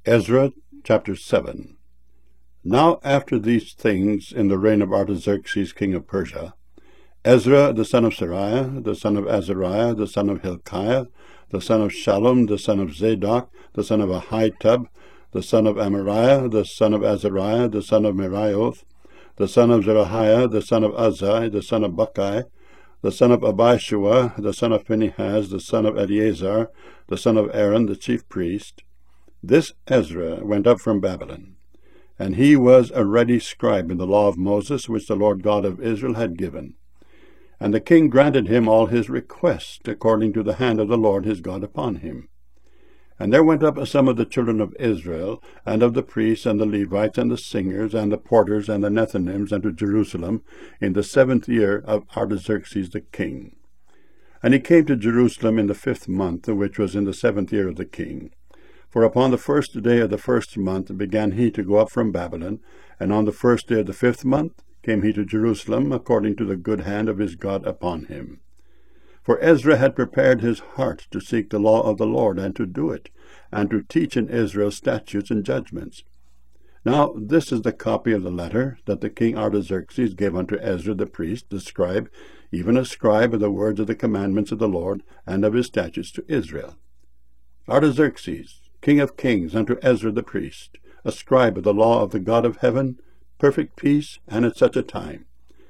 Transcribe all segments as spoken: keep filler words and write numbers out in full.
Ezra chapter seven. Now after these things, in the reign of Artaxerxes king of Persia, Ezra the son of Seraiah, the son of Azariah, the son of Hilkiah, the son of Shallum, the son of Zadok, the son of Ahitub, the son of Amariah, the son of Azariah, the son of Meraioth, the son of Zerahiah, the son of Uzzi, the son of Bucci, the son of Abishua, the son of Phinehas, the son of Eleazar, the son of Aaron, the chief priest. This Ezra went up from Babylon, and he was a ready scribe in the law of Moses, which the Lord God of Israel had given. And the king granted him all his requests, according to the hand of the Lord his God upon him. And there went up some of the children of Israel, and of the priests, and the Levites, and the singers, and the porters, and the Nethinims, unto Jerusalem, in the seventh year of Artaxerxes the king. And he came to Jerusalem in the fifth month, which was in the seventh year of the king. For upon the first day of the first month began he to go up from Babylon, and on the first day of the fifth month came he to Jerusalem, according to the good hand of his God upon him. For Ezra had prepared his heart to seek the law of the Lord, and to do it, and to teach in Israel statutes and judgments. Now this is the copy of the letter that the king Artaxerxes gave unto Ezra the priest, the scribe, even a scribe of the words of the commandments of the Lord, and of his statutes to Israel. Artaxerxes, King of kings, unto Ezra the priest, a scribe of the law of the God of heaven, perfect peace, and at such a time.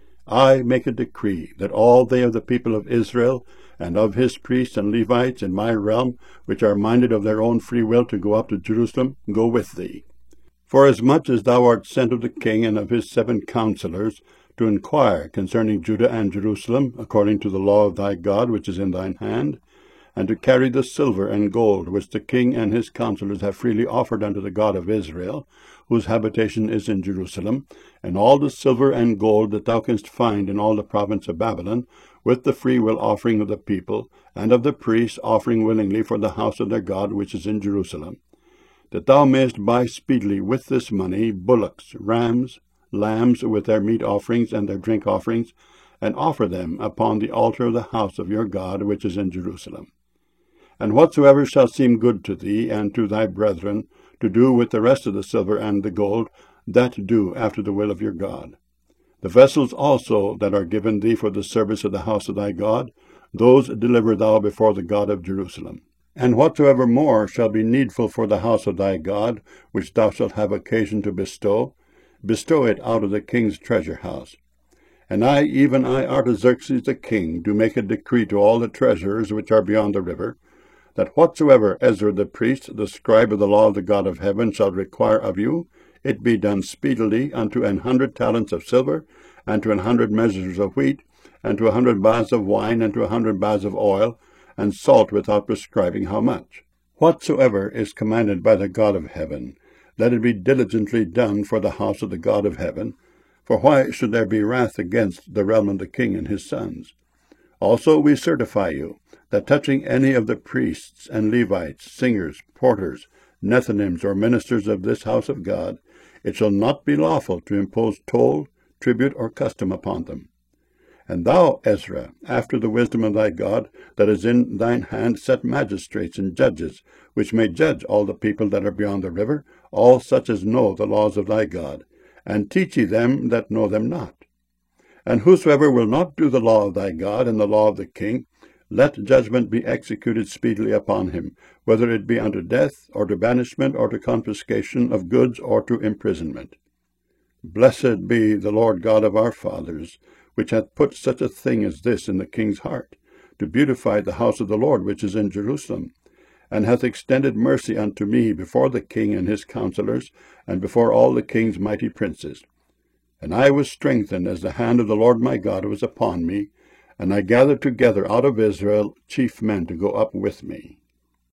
I make a decree that all they of the people of Israel, and of his priests and Levites in my realm, which are minded of their own free will to go up to Jerusalem, go with thee. Forasmuch as thou art sent of the king and of his seven counselors, to inquire concerning Judah and Jerusalem, according to the law of thy God which is in thine hand, and to carry the silver and gold which the king and his counselors have freely offered unto the God of Israel, whose habitation is in Jerusalem, and all the silver and gold that thou canst find in all the province of Babylon, with the freewill offering of the people, and of the priests offering willingly for the house of their God which is in Jerusalem, that thou mayest buy speedily with this money bullocks, rams, lambs, with their meat offerings and their drink offerings, and offer them upon the altar of the house of your God which is in Jerusalem. And whatsoever shall seem good to thee and to thy brethren, to do with the rest of the silver and the gold, that do after the will of your God. The vessels also that are given thee for the service of the house of thy God, those deliver thou before the God of Jerusalem. And whatsoever more shall be needful for the house of thy God, which thou shalt have occasion to bestow, bestow it out of the king's treasure house. And I, even I, Artaxerxes the king, do make a decree to all the treasurers which are beyond the river, that whatsoever Ezra the priest, the scribe of the law of the God of heaven, shall require of you, it be done speedily unto an hundred talents of silver, and to an hundred measures of wheat, and to a hundred baths of wine, and to a hundred baths of oil, and salt without prescribing how much. Whatsoever is commanded by the God of heaven, let it be diligently done for the house of the God of heaven, for why should there be wrath against the realm of the king and his sons? Also we certify you, that touching any of the priests and Levites, singers, porters, Nethinims, or ministers of this house of God, it shall not be lawful to impose toll, tribute, or custom upon them. And thou, Ezra, after the wisdom of thy God, that is in thine hand, set magistrates and judges, which may judge all the people that are beyond the river, all such as know the laws of thy God, and teach ye them that know them not. And whosoever will not do the law of thy God and the law of the king, let judgment be executed speedily upon him, whether it be unto death, or to banishment, or to confiscation of goods, or to imprisonment. Blessed be the Lord God of our fathers, which hath put such a thing as this in the king's heart, to beautify the house of the Lord which is in Jerusalem, and hath extended mercy unto me before the king and his counselors, and before all the king's mighty princes. And I was strengthened as the hand of the Lord my God was upon me, and I gathered together out of Israel chief men to go up with me.